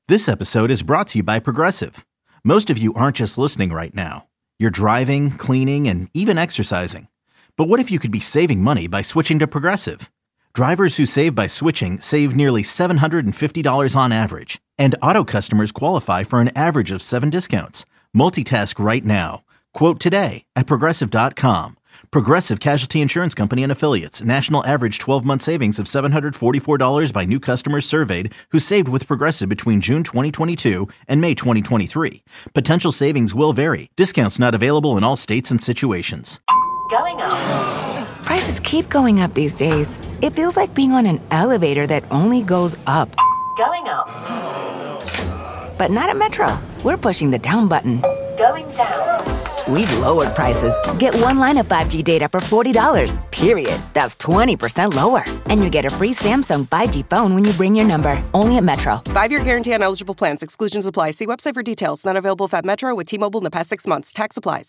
This episode is brought to you by Progressive. Most of you aren't just listening right now. You're driving, cleaning, and even exercising. But what if you could be saving money by switching to Progressive? Drivers who save by switching save nearly $750 on average. And auto customers qualify for an average of 7 discounts. Multitask right now. Quote today at Progressive.com. Progressive Casualty Insurance Company and Affiliates. National average 12-month savings of $744 by new customers surveyed who saved with Progressive between June 2022 and May 2023. Potential savings will vary. Discounts not available in all states and situations. Going up. Prices keep going up these days. It feels like being on an elevator that only goes up. Going up. But not at Metro. We're pushing the down button. Going down. We've lowered prices. Get one line of 5G data for $40, period. That's 20% lower. And you get a free Samsung 5G phone when you bring your number. Only at Metro. 5-year guarantee on eligible plans. Exclusions apply. See website for details. Not available at Metro with T-Mobile in the past 6 months. Tax applies.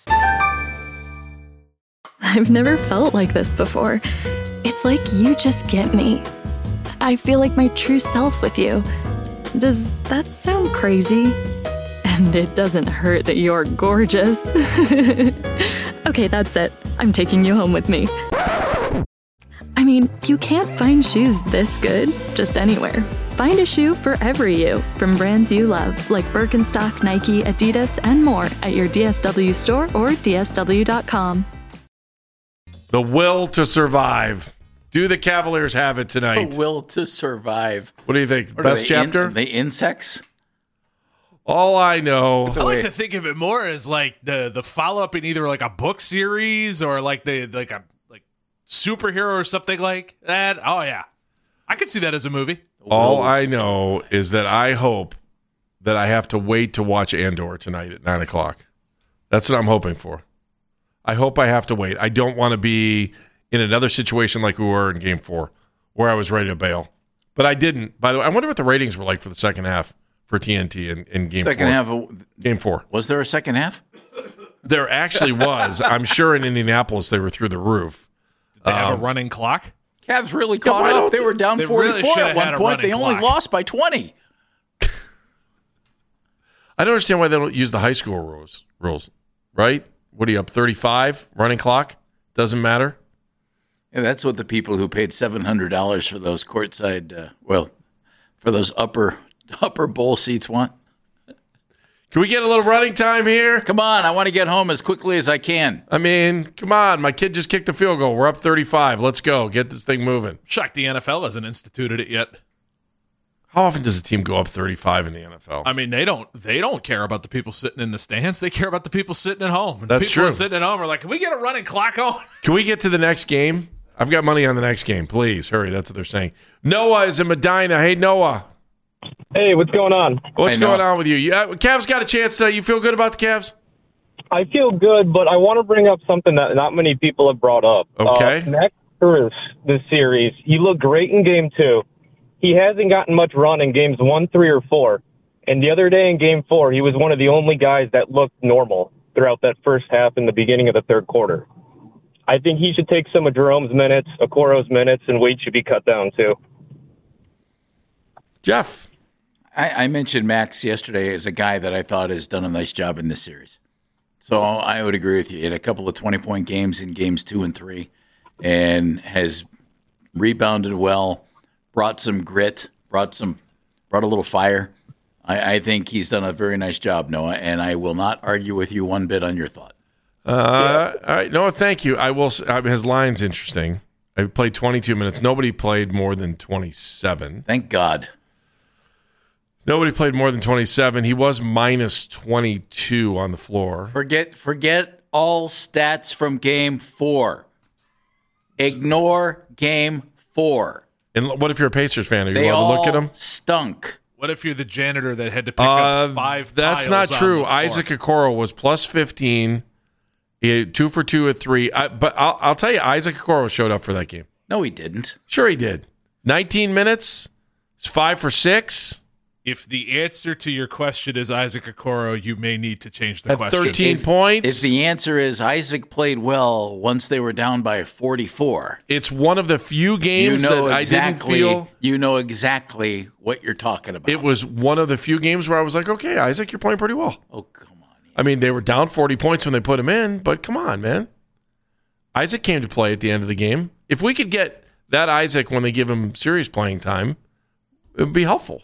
I've never felt like this before. It's like you just get me. I feel like my true self with you. Does that sound crazy? And it doesn't hurt that you're gorgeous. Okay, that's it. I'm taking you home with me. I mean, you can't find shoes this good just anywhere. Find a shoe for every you from brands you love, like Birkenstock, Nike, Adidas, and more at your DSW store or DSW.com. The will to survive. Do the Cavaliers have it tonight? The will to survive. What do you think? What Best chapter? The insects? All I know. I like to think of it more as like the follow up in either like a book series or like a superhero or something like that. Oh yeah, I could see that as a movie. All I know is that I hope that I have to wait to watch Andor tonight at 9:00. That's what I'm hoping for. I hope I have to wait. I don't want to be in another situation like we were in Game 4, where I was ready to bail, but I didn't. By the way, I wonder what the ratings were like for the second half for TNT in Game 4. Second half of Game 4. Was there a second half? There actually was. I'm sure in Indianapolis they were through the roof. Did they have a running clock? Cavs really caught up. They were down 44 really at one point. They only lost by 20. I don't understand why they don't use the high school rules, right? What are you up, 35? Running clock? Doesn't matter? Yeah, that's what the people who paid $700 for those courtside, for those upper bowl seats want. Can we get a little running time here? Come on, I want to get home as quickly as I can. I mean, come on. My kid just kicked a field goal. We're up 35. Let's go. Get this thing moving. Shocked the NFL hasn't instituted it yet. How often does a team go up 35 in the NFL? I mean, they don't care about the people sitting in the stands. They care about the people sitting at home. And That's people true. Sitting at home are like, can we get a running clock on? Can we get to the next game? I've got money on the next game. Please, hurry. That's what they're saying. Noah is in Medina. Hey, Noah. Hey, what's going on? What's going on with you? Cavs got a chance tonight. You feel good about the Cavs? I feel good, but I want to bring up something that not many people have brought up. Okay. Max Strus, this series, he looked great in Game 2. He hasn't gotten much run in Games 1, 3, or 4. And the other day in Game 4, he was one of the only guys that looked normal throughout that first half and the beginning of the third quarter. I think he should take some of Jerome's minutes, Okoro's minutes, and Wade should be cut down too. Jeff. I mentioned Max yesterday as a guy that I thought has done a nice job in this series. So I would agree with you. He had a couple of 20-point games in Games 2 and 3 and has rebounded well, brought some grit, brought a little fire. I think he's done a very nice job, Noah, and I will not argue with you one bit on your thought. All right, Noah, thank you. His line's interesting. I played 22 minutes. Nobody played more than 27. Thank God. Nobody played more than 27. He was minus 22 on the floor. Forget all stats from Game 4. Ignore Game 4. And what if you're a Pacers fan? Are you allowed to look at them? Stunk. What if you're the janitor that had to pick up 5 That's piles not true. on the floor? Isaac Okoro was plus 15. He had 2 for 2 at 3. But I'll tell you, Isaac Okoro showed up for that game. No, he didn't. Sure he did. 19 minutes. It's 5 for 6. If the answer to your question is Isaac Okoro, you may need to change the At question. 13 points. If the answer is Isaac played well once they were down by 44, it's one of the few games that I didn't feel. You know exactly what you're talking about. It was one of the few games where I was like, okay, Isaac, you're playing pretty well. Oh, come on. I mean, they were down 40 points when they put him in, but come on, man. Isaac came to play at the end of the game. If we could get that Isaac when they give him serious playing time, it would be helpful.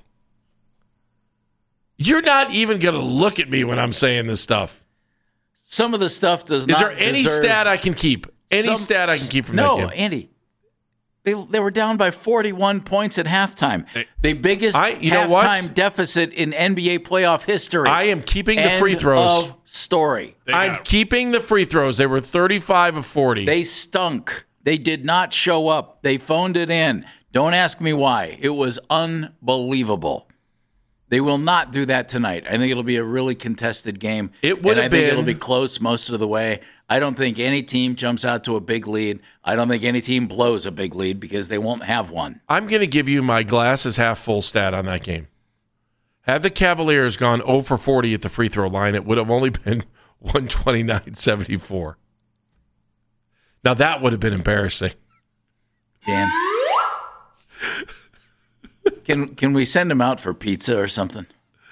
You're not even going to look at me when I'm saying this stuff. Some of the stuff does not. Is there any stat I can keep? Stat I can keep from that game? No, Andy. They were down by 41 points at halftime. The biggest halftime deficit in NBA playoff history. I am keeping the free throws. Of story. I'm keeping the free throws. They were 35 of 40. They stunk. They did not show up. They phoned it in. Don't ask me why. It was unbelievable. They will not do that tonight. I think it'll be a really contested game. It would have been. I think it'll be close most of the way. I don't think any team jumps out to a big lead. I don't think any team blows a big lead because they won't have one. I'm going to give you my glass is half full stat on that game. Had the Cavaliers gone 0 for 40 at the free throw line, it would have only been 129-74. Now that would have been embarrassing. Dan. Can we send him out for pizza or something?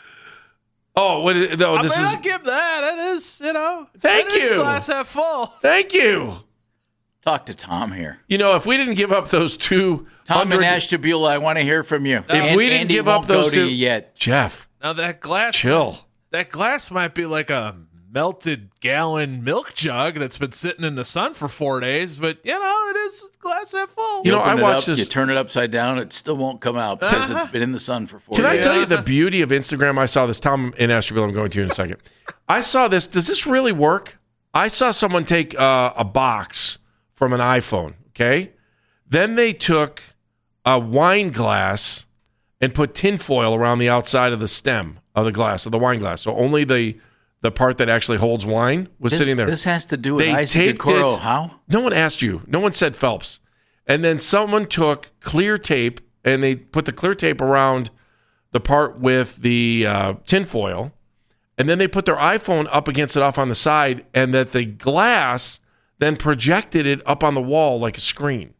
Oh, what? No, I'll give that. It is, Thank it is you. glass half full. Thank you. Talk to Tom here. If we didn't give up those two, Tom and Ashtabula, I want to hear from you. If we didn't give up those two yet, Jeff. Now that glass, chill. That glass might be like a melted gallon milk jug that's been sitting in the sun for 4 days, but it is glass half full. I watched this. You turn it upside down, it still won't come out because it's been in the sun for 4 days. Can I tell you the beauty of Instagram? I saw this. Tom and Ashtabula, I'm going to in a second. I saw this. Does this really work? I saw someone take a box from an iPhone, okay? Then they took a wine glass and put tinfoil around the outside of the stem of the glass, of the wine glass. So only the part that actually holds wine was sitting there. This has to do with Isaac Okoro. How? No one asked you. No one said Phelps. And then someone took clear tape and they put the clear tape around the part with the tinfoil. And then they put their iPhone up against it off on the side, and that the glass then projected it up on the wall like a screen.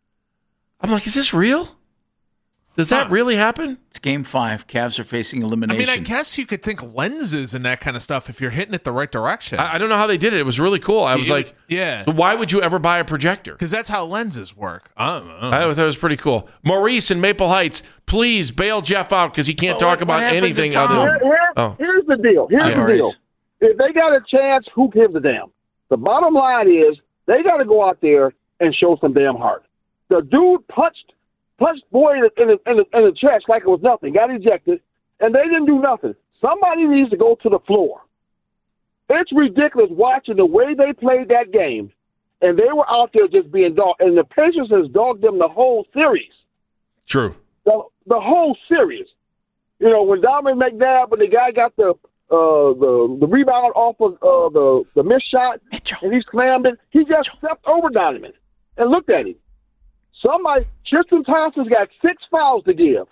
I'm like, is this real? Does that really happen? It's game 5. Cavs are facing elimination. I guess you could think lenses and that kind of stuff if you're hitting it the right direction. I don't know how they did it. It was really cool. I was like, yeah. So why would you ever buy a projector? Because that's how lenses work. I don't know. I thought it was pretty cool. Maurice in Maple Heights, please bail Jeff out because he can't talk about anything other than... Here's the deal. If they got a chance, who gives a damn? The bottom line is they got to go out there and show some damn heart. The dude punched Boyd in the chest like it was nothing, got ejected, and they didn't do nothing. Somebody needs to go to the floor. It's ridiculous watching the way they played that game, and they were out there just being dogged, and the Pacers has dogged them the whole series. True. The whole series. When Donovan McNabb, when the guy got the rebound off of the missed shot, and he slammed it, he just stepped over Donovan and looked at him. Tristan Thompson's got 6 fouls to give.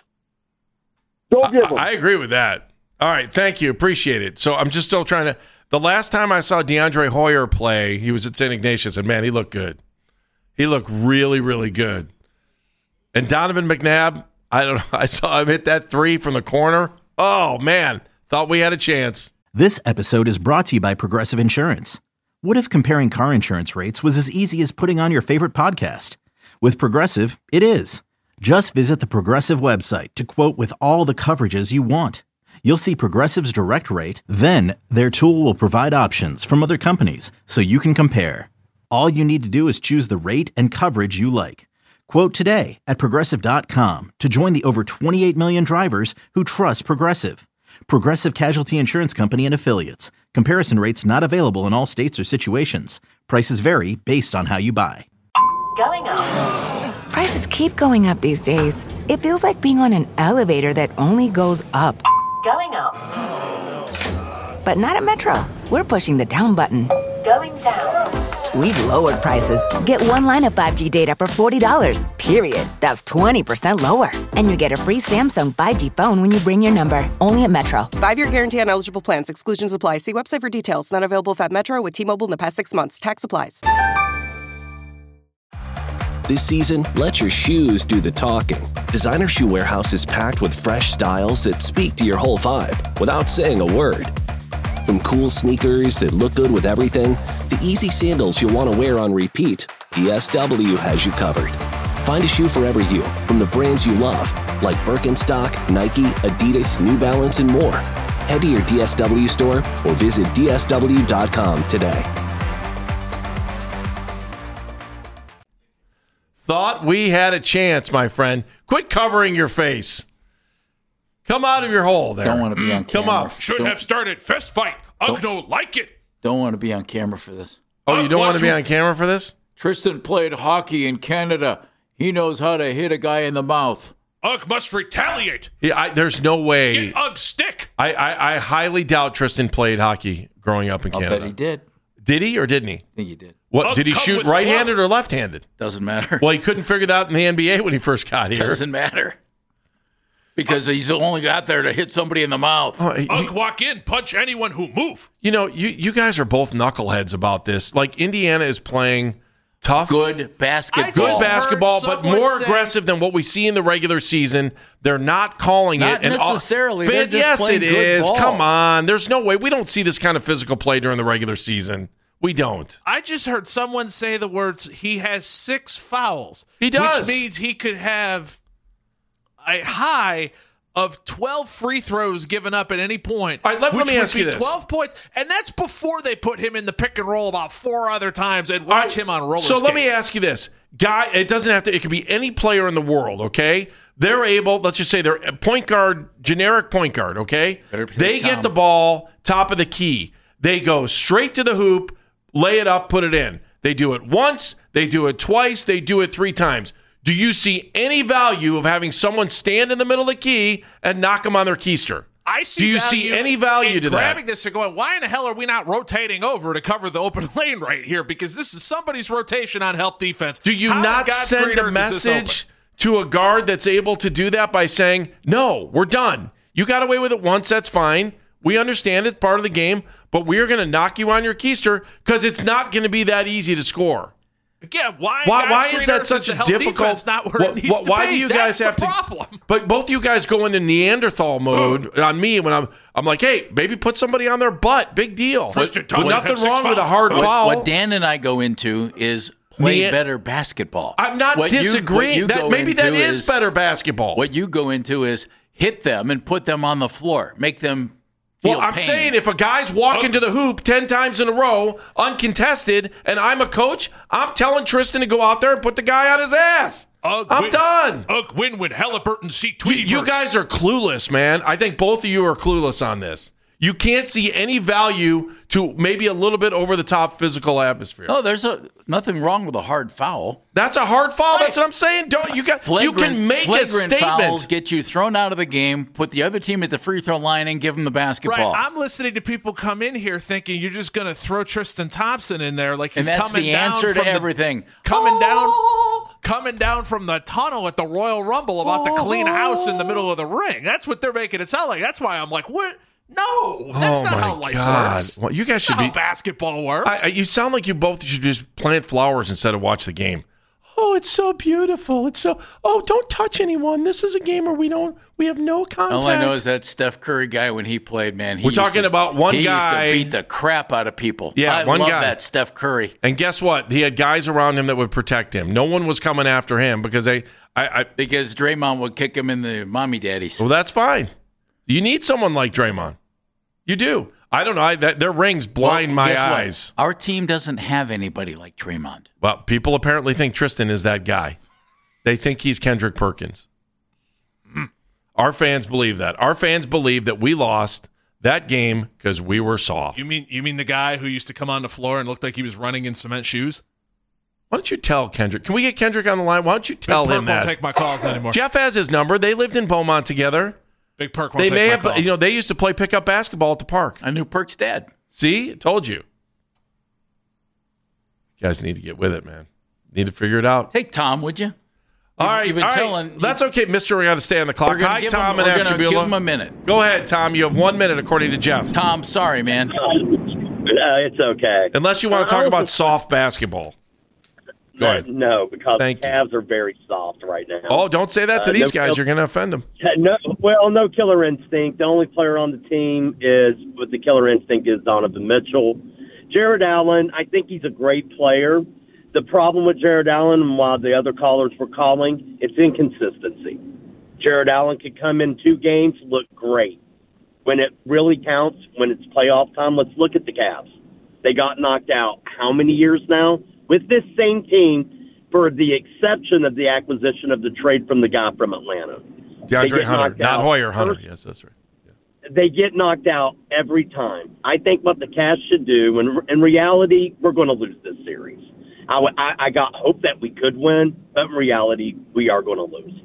Don't give them. I agree with that. All right, thank you. Appreciate it. So I'm just still trying to... The last time I saw DeAndre Hoyer play, he was at St. Ignatius, and man, he looked good. He looked really, really good. And Donovan McNabb, I don't know, I saw him hit that 3 from the corner. Oh, man, thought we had a chance. This episode is brought to you by Progressive Insurance. What if comparing car insurance rates was as easy as putting on your favorite podcast? With Progressive, it is. Just visit the Progressive website to quote with all the coverages you want. You'll see Progressive's direct rate, then their tool will provide options from other companies so you can compare. All you need to do is choose the rate and coverage you like. Quote today at Progressive.com to join the over 28 million drivers who trust Progressive. Progressive Casualty Insurance Company and Affiliates. Comparison rates not available in all states or situations. Prices vary based on how you buy. Going up. Prices keep going up these days. It feels like being on an elevator that only goes up. Going up. But not at Metro. We're pushing the down button. Going down. We've lowered prices. Get one line of 5G data for $40, period. That's 20% lower. And you get a free Samsung 5G phone when you bring your number. Only at Metro. 5-year guarantee on eligible plans. Exclusions apply. See website for details. Not available if at Metro with T-Mobile in the past 6 months. Tax applies. This season, let your shoes do the talking. Designer Shoe Warehouse is packed with fresh styles that speak to your whole vibe without saying a word. From cool sneakers that look good with everything, to easy sandals you'll want to wear on repeat, DSW has you covered. Find a shoe for every you from the brands you love, like Birkenstock, Nike, Adidas, New Balance, and more. Head to your DSW store or visit DSW.com today. Thought we had a chance, my friend. Quit covering your face. Come out of your hole there. Don't want to be on camera. Come up. Should have started fist fight. I don't like it. Don't want to be on camera for this. Oh, you don't want to be on camera for this? Tristan played hockey in Canada. He knows how to hit a guy in the mouth. Ugg must retaliate. Yeah, there's no way. Get Ugg's stick. I highly doubt Tristan played hockey growing up in Canada. I bet he did. Did he or didn't he? I think he did. What, did he shoot right-handed or left-handed? Doesn't matter. Well, he couldn't figure that out in the NBA when he first got here. Doesn't matter. Because he's only got there to hit somebody in the mouth. Ugg walk in, punch anyone who move. You know, you guys are both knuckleheads about this. Like, Indiana is playing tough. Good basketball. Good basketball, but more aggressive than what we see in the regular season. They're not calling Not it. necessarily. They're just yes, playing it good is. ball. Come on. There's no way. We don't see this kind of physical play during the regular season. We don't. I just heard someone say the words, he has 6 fouls. He does. Which means he could have a high of 12 free throws given up at any point. All right, let me ask you this. 12 points, and that's before they put him in the pick and roll about 4 other times and watch him on roller skates. So let me ask you this. Guy, it doesn't have to, it could be any player in the world, okay? They're able, let's just say they're a point guard, generic point guard, okay? They get the ball, top of the key. They go straight to the hoop, lay it up, put it in. They do it once, they do it twice, they do it 3 times. Do you see any value of having someone stand in the middle of the key and knock them on their keister? I see. Do you see any value to that? Grabbing this and going, why in the hell are we not rotating over to cover the open lane right here? Because this is somebody's rotation on help defense. Do you not send a message to a guard that's able to do that by saying, no, we're done. You got away with it once, that's fine. We understand it's part of the game, but we're going to knock you on your keister because it's not going to be that easy to score. Yeah, why is that such a difficult? Not where it needs to why be? do you guys have to? But both you guys go into Neanderthal mode on me when I'm like, hey, maybe put somebody on their butt. Big deal. Nothing wrong with a hard foul. What Dan and I go into is play better basketball. I'm not disagreeing. Maybe that is better basketball. What you go into is hit them and put them on the floor, make them. Well, I'm saying if a guy's walking to the hoop 10 times in a row, uncontested, and I'm a coach, I'm telling Tristan to go out there and put the guy on his ass. I'm done. Ugg win when Halliburton see Tweety You guys are clueless, man. I think both of you are clueless on this. You can't see any value to maybe a little bit over-the-top physical atmosphere. Oh, there's nothing wrong with a hard foul. That's a hard foul. Right. That's what I'm saying. You can make a statement. Fouls get you thrown out of the game, put the other team at the free throw line, and give them the basketball. Right. I'm listening to people come in here thinking you're just going to throw Tristan Thompson in there like he's and that's coming the down answer from to everything. Coming down from the tunnel at the Royal Rumble about to clean house in the middle of the ring. That's what they're making it sound like. That's why I'm like, what? No, that's not how life works. Well, you guys that's should not be. How basketball works. You sound like you both should just plant flowers instead of watch the game. Oh, it's so beautiful. It's so. Oh, don't touch anyone. This is a game where we have no contact. All I know is that Steph Curry guy when he played, man. We're talking about one guy. He used to beat the crap out of people. Yeah, I love that Steph Curry. And guess what? He had guys around him that would protect him. No one was coming after him because because Draymond would kick him in the mommy daddies. Well, that's fine. You need someone like Draymond. You do. I don't know. Their rings blind my eyes. What? Our team doesn't have anybody like Draymond. Well, people apparently think Tristan is that guy. They think he's Kendrick Perkins. Our fans believe that. Our fans believe that we lost that game because we were soft. You mean the guy who used to come on the floor and looked like he was running in cement shoes? Why don't you tell Kendrick? Can we get Kendrick on the line? Why don't you tell him that? Won't take my calls anymore. Jeff has his number. They lived in Beaumont together. Big Perk won't take my calls. They used to play pickup basketball at the park. I knew Perk's dad. See? I told you. You guys need to get with it, man. Need to figure it out. Take Tom, would you? All right, You've been all right. telling. That's okay, Mister. We got to stay on the clock. Hi, Tom and Ashtabula. Give him a minute. Go ahead, Tom. You have 1 minute, according to Jeff. Tom, sorry, man. It's okay. Unless you want to talk about soft basketball. Go ahead. No, because the Cavs are very soft right now. Oh, don't say that to these guys. You're going to offend them. No killer instinct. The only player on the team with the killer instinct is Donovan Mitchell. Jared Allen, I think he's a great player. The problem with Jared Allen, and while the other callers were calling, it's inconsistency. Jared Allen could come in 2 games, look great. When it really counts, when it's playoff time, let's look at the Cavs. They got knocked out how many years now? With this same team, for the exception of the acquisition of the trade from the guy from Atlanta. DeAndre Hunter, not Hoyer, Hunter. Yes, that's right. They get knocked out every time. I think what the Cavs should do, and in reality, we're going to lose this series. I got hope that we could win, but in reality, we are going to lose.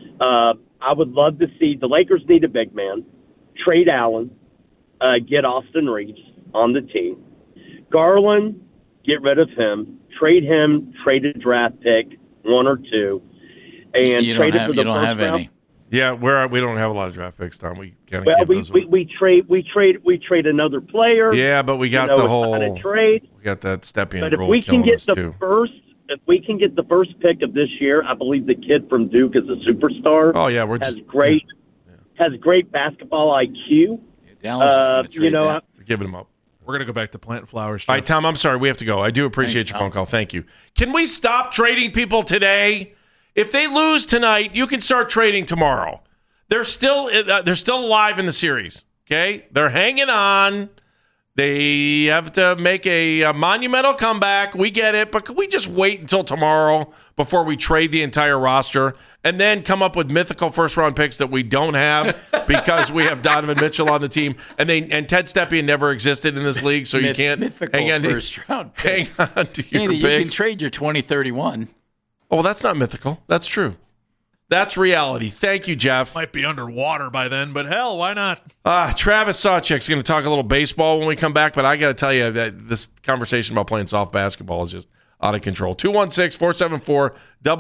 I would love to see the Lakers need a big man, trade Allen, get Austin Reeves on the team. Garland, get rid of him, trade a draft pick, 1 or 2, and trade it for the first round. Any. Yeah, we don't have a lot of draft picks, Tom. We kind of we trade another player. Yeah, but we got the whole trade. We got that Stepien But if rule we can get the too. if we can get the first pick of this year, I believe the kid from Duke is a superstar. Oh yeah, has great basketball IQ. Dallas is going to trade that. We're giving him up. We're going to go back to plant flowers. All right, Tom, I'm sorry. We have to go. I do appreciate your phone call. Thank you. Can we stop trading people today? If they lose tonight, you can start trading tomorrow. They're still alive in the series, okay? They're hanging on. They have to make a monumental comeback. We get it, but could we just wait until tomorrow before we trade the entire roster and then come up with mythical first-round picks that we don't have because we have Donovan Mitchell on the team and Ted Stepien never existed in this league, so you can't hang on first-round picks. Hang on to your Andy, picks. You can trade your 2031. Oh, well, that's not mythical. That's true. That's reality. Thank you, Jeff. Might be underwater by then, but hell, why not? Travis Sawchek's going to talk a little baseball when we come back, but I got to tell you that this conversation about playing soft basketball is just out of control. 216-474-0092.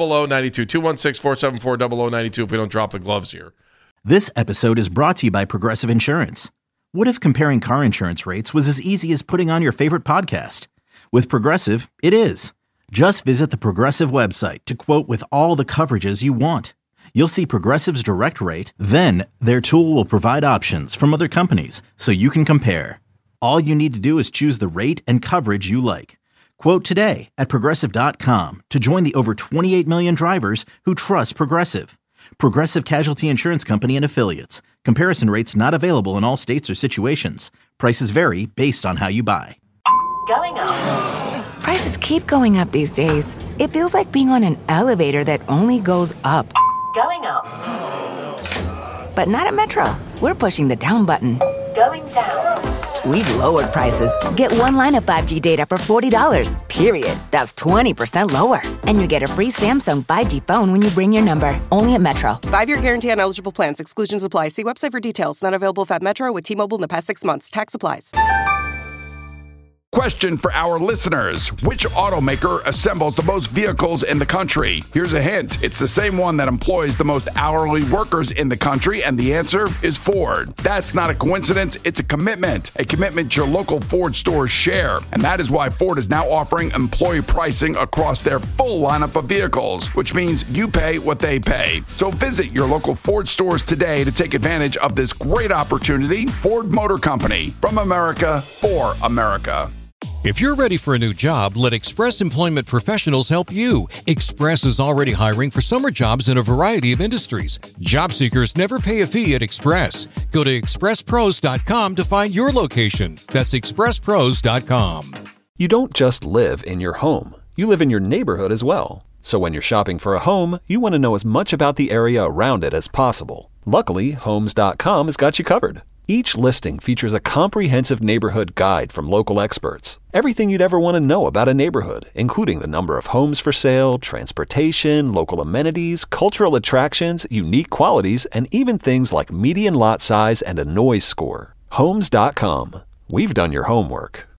216-474-0092 if we don't drop the gloves here. This episode is brought to you by Progressive Insurance. What if comparing car insurance rates was as easy as putting on your favorite podcast? With Progressive, it is. Just visit the Progressive website to quote with all the coverages you want. You'll see Progressive's direct rate, then their tool will provide options from other companies so you can compare. All you need to do is choose the rate and coverage you like. Quote today at Progressive.com to join the over 28 million drivers who trust Progressive. Progressive Casualty Insurance Company and Affiliates. Comparison rates not available in all states or situations. Prices vary based on how you buy. Going up. Prices keep going up these days. It feels like being on an elevator that only goes up. Going up. But not at Metro. We're pushing the down button. Going down. We've lowered prices. Get one line of 5G data for $40, period. That's 20% lower. And you get a free Samsung 5G phone when you bring your number. Only at Metro. 5-year guarantee on eligible plans. Exclusions apply. See website for details. Not available at Metro with T-Mobile in the past 6 months. Tax applies. Question for our listeners. Which automaker assembles the most vehicles in the country? Here's a hint. It's the same one that employs the most hourly workers in the country, and the answer is Ford. That's not a coincidence. It's a commitment your local Ford stores share. And that is why Ford is now offering employee pricing across their full lineup of vehicles, which means you pay what they pay. So visit your local Ford stores today to take advantage of this great opportunity. Ford Motor Company, from America for America. If you're ready for a new job, let Express Employment Professionals help you. Express is already hiring for summer jobs in a variety of industries. Job seekers never pay a fee at Express. Go to expresspros.com to find your location. That's expresspros.com. You don't just live in your home. You live in your neighborhood as well. So when you're shopping for a home, you want to know as much about the area around it as possible. Luckily, Homes.com has got you covered. Each listing features a comprehensive neighborhood guide from local experts. Everything you'd ever want to know about a neighborhood, including the number of homes for sale, transportation, local amenities, cultural attractions, unique qualities, and even things like median lot size and a noise score. Homes.com. We've done your homework.